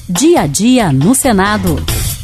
Dia a dia no Senado.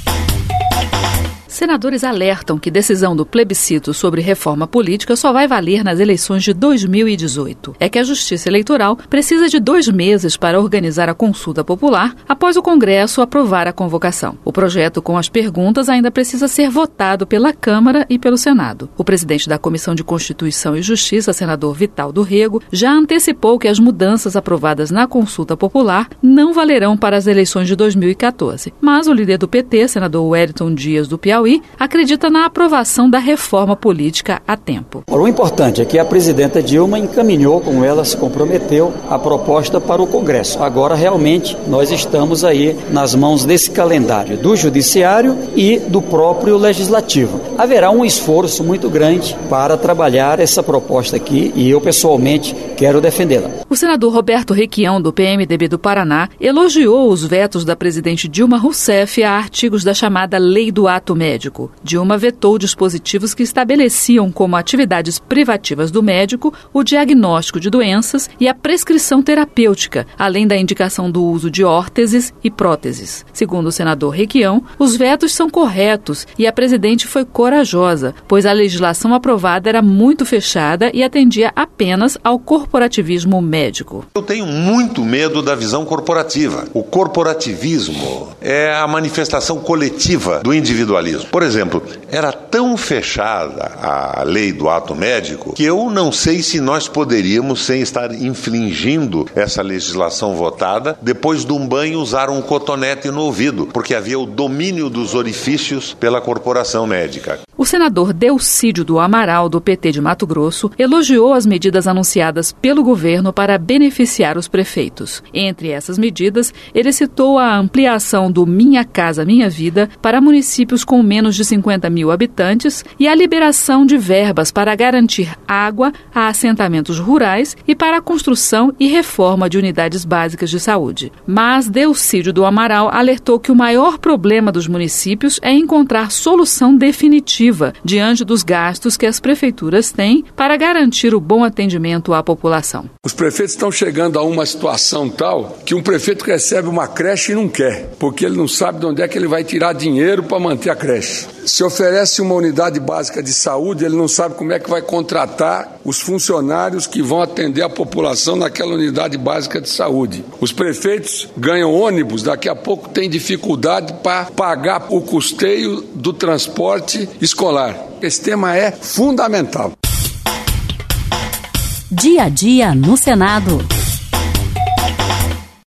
Senadores alertam que decisão do plebiscito sobre reforma política só vai valer nas eleições de 2018. É que a Justiça Eleitoral precisa de 2 meses para organizar a consulta popular após o Congresso aprovar a convocação. O projeto com as perguntas ainda precisa ser votado pela Câmara e pelo Senado. O presidente da Comissão de Constituição e Justiça, senador Vital do Rego, já antecipou que as mudanças aprovadas na consulta popular não valerão para as eleições de 2014. Mas o líder do PT, senador Wellington Dias do Piauí, acredita na aprovação da reforma política a tempo. O importante é que a presidenta Dilma encaminhou, como ela se comprometeu, a proposta para o Congresso. Agora, realmente, nós estamos aí nas mãos desse calendário do Judiciário e do próprio Legislativo. Haverá um esforço muito grande para trabalhar essa proposta aqui e eu, pessoalmente, quero defendê-la. O senador Roberto Requião, do PMDB do Paraná, elogiou os vetos da presidente Dilma Rousseff a artigos da chamada Lei do Ato Médico. Dilma vetou dispositivos que estabeleciam como atividades privativas do médico o diagnóstico de doenças e a prescrição terapêutica, além da indicação do uso de órteses e próteses. Segundo o senador Requião, os vetos são corretos e a presidente foi corajosa, pois a legislação aprovada era muito fechada e atendia apenas ao corporativismo médico. Eu tenho muito medo da visão corporativa. O corporativismo é a manifestação coletiva do individualismo. Por exemplo, era tão fechada a lei do ato médico que eu não sei se nós poderíamos, sem estar infringindo essa legislação votada, depois de um banho usar um cotonete no ouvido, porque havia o domínio dos orifícios pela corporação médica. O senador Delcídio do Amaral, do PT de Mato Grosso, elogiou as medidas anunciadas pelo governo para beneficiar os prefeitos. Entre essas medidas, ele citou a ampliação do Minha Casa Minha Vida para municípios com menos de 50 mil habitantes e a liberação de verbas para garantir água a assentamentos rurais e para a construção e reforma de unidades básicas de saúde. Mas Delcídio do Amaral alertou que o maior problema dos municípios é encontrar solução definitiva diante dos gastos que as prefeituras têm para garantir o bom atendimento à população. Os prefeitos estão chegando a uma situação tal que um prefeito recebe uma creche e não quer, porque ele não sabe de onde é que ele vai tirar dinheiro para manter a creche. Se oferece uma unidade básica de saúde, ele não sabe como é que vai contratar os funcionários que vão atender a população naquela unidade básica de saúde. Os prefeitos ganham ônibus, daqui a pouco tem dificuldade para pagar o custeio do transporte escolar. Esse tema é fundamental. Dia a dia no Senado.